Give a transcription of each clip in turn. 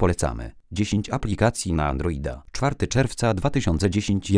Polecamy. 10 aplikacji na Androida. 4 czerwca 2010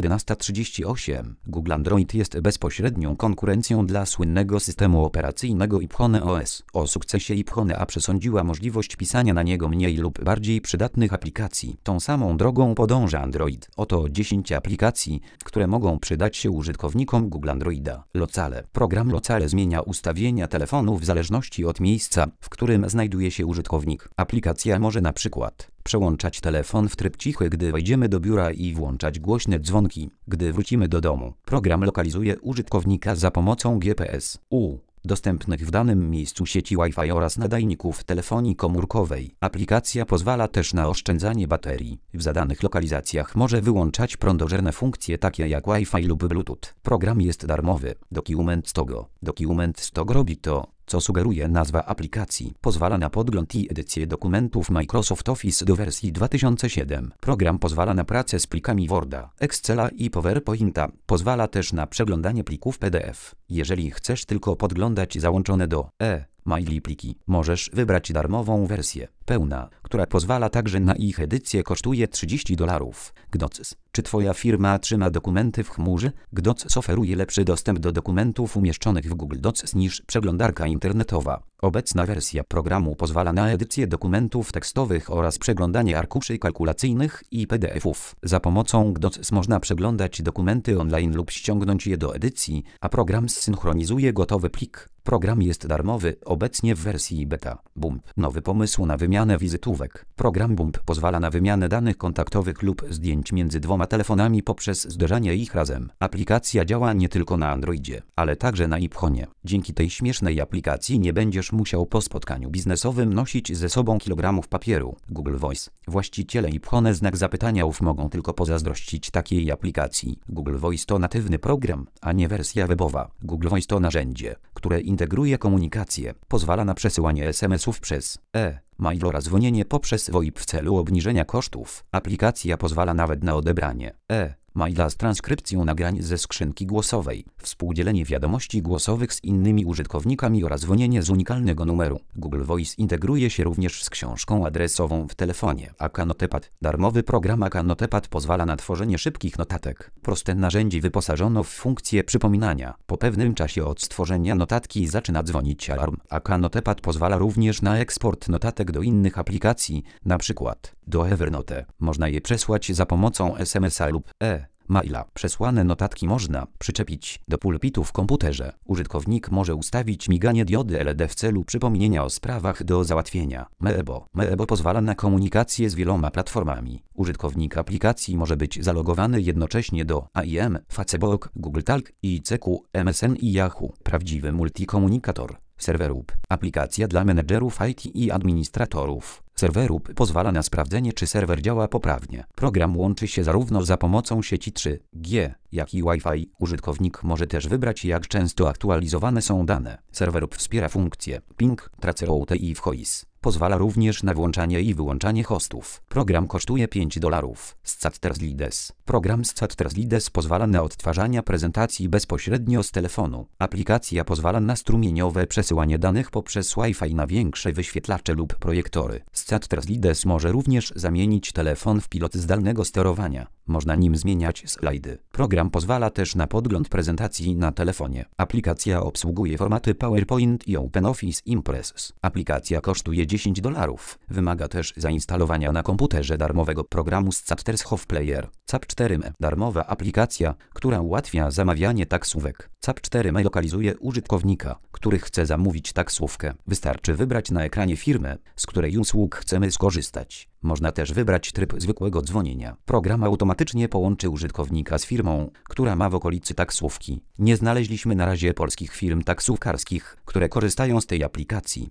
11:38. Google Android jest bezpośrednią konkurencją dla słynnego systemu operacyjnego iPhone OS. O sukcesie iPhone A przesądziła możliwość pisania na niego mniej lub bardziej przydatnych aplikacji. Tą samą drogą podąża Android. Oto 10 aplikacji, które mogą przydać się użytkownikom Google Androida. Locale. Program Locale zmienia ustawienia telefonu w zależności od miejsca, w którym znajduje się użytkownik. Aplikacja może na przykład przełączać telefon w tryb cichy, gdy wejdziemy do biura i włączać głośne dzwonki, gdy wrócimy do domu. Program lokalizuje użytkownika za pomocą GPS, dostępnych w danym miejscu sieci Wi-Fi oraz nadajników telefonii komórkowej. Aplikacja pozwala też na oszczędzanie baterii. W zadanych lokalizacjach może wyłączać prądożerne funkcje takie jak Wi-Fi lub Bluetooth. Program jest darmowy. Document Stogo. Document Stogo robi to, co sugeruje nazwa aplikacji. Pozwala na podgląd i edycję dokumentów Microsoft Office do wersji 2007. Program pozwala na pracę z plikami Worda, Excela i PowerPointa. Pozwala też na przeglądanie plików PDF. Jeżeli chcesz tylko podglądać załączone do maili pliki, możesz wybrać darmową wersję. Pełna, która pozwala także na ich edycję, kosztuje $30. GDOCS. Czy Twoja firma trzyma dokumenty w chmurze? GDOCS oferuje lepszy dostęp do dokumentów umieszczonych w Google Docs niż przeglądarka internetowa. Obecna wersja programu pozwala na edycję dokumentów tekstowych oraz przeglądanie arkuszy kalkulacyjnych i PDF-ów. Za pomocą GDOCS można przeglądać dokumenty online lub ściągnąć je do edycji, a program zsynchronizuje gotowy plik. Program jest darmowy, obecnie w wersji beta. Bump. Nowy pomysł na wymianę wizytówek. Program Bump pozwala na wymianę danych kontaktowych lub zdjęć między dwoma telefonami poprzez zderzanie ich razem. Aplikacja działa nie tylko na Androidzie, ale także na iPhonie. Dzięki tej śmiesznej aplikacji nie będziesz musiał po spotkaniu biznesowym nosić ze sobą kilogramów papieru. Google Voice. Właściciele iPhone znak zapytania mogą tylko pozazdrościć takiej aplikacji. Google Voice to natywny program, a nie wersja webowa. Google Voice to narzędzie, które integruje komunikację. Pozwala na przesyłanie SMS-ów przez mail oraz dzwonienie poprzez VoIP w celu obniżenia kosztów. Aplikacja pozwala nawet na odebranie maila z transkrypcją nagrań ze skrzynki głosowej, współdzielenie wiadomości głosowych z innymi użytkownikami oraz dzwonienie z unikalnego numeru. Google Voice integruje się również z książką adresową w telefonie. AK Notepad. Darmowy program AK Notepad pozwala na tworzenie szybkich notatek. Proste narzędzie wyposażono w funkcję przypominania. Po pewnym czasie od stworzenia notatki zaczyna dzwonić alarm. AK Notepad pozwala również na eksport notatek do innych aplikacji, np. do Evernote. Można je przesłać za pomocą SMS-a lub maila. Przesłane notatki można przyczepić do pulpitu w komputerze. Użytkownik może ustawić miganie diody LED w celu przypomnienia o sprawach do załatwienia. Meebo. Meebo pozwala na komunikację z wieloma platformami. Użytkownik aplikacji może być zalogowany jednocześnie do AIM, Facebook, Google Talk, ICQ, MSN i Yahoo. Prawdziwy multikomunikator. ServerHub. Aplikacja dla menedżerów IT i administratorów. ServerHub pozwala na sprawdzenie, czy serwer działa poprawnie. Program łączy się zarówno za pomocą sieci 3G, jak i Wi-Fi. Użytkownik może też wybrać, jak często aktualizowane są dane. ServerHub wspiera funkcje ping, tracer route i whois. Pozwala również na włączanie i wyłączanie hostów. Program kosztuje $5. SCAT-Translides. Program SCAT-Translides pozwala na odtwarzanie prezentacji bezpośrednio z telefonu. Aplikacja pozwala na strumieniowe przesyłanie danych poprzez Wi-Fi na większe wyświetlacze lub projektory. SCAT-Translides może również zamienić telefon w pilot zdalnego sterowania. Można nim zmieniać slajdy. Program pozwala też na podgląd prezentacji na telefonie. Aplikacja obsługuje formaty PowerPoint i OpenOffice Impress. Aplikacja kosztuje $10. Wymaga też zainstalowania na komputerze darmowego programu SCAT-Hove Player. CAP4me. Darmowa aplikacja, która ułatwia zamawianie taksówek. CAP4me lokalizuje użytkownika, który chce zamówić taksówkę. Wystarczy wybrać na ekranie firmę, z której usług chcemy skorzystać. Można też wybrać tryb zwykłego dzwonienia. Program automatycznie połączy użytkownika z firmą, która ma w okolicy taksówki. Nie znaleźliśmy na razie polskich firm taksówkarskich, które korzystają z tej aplikacji.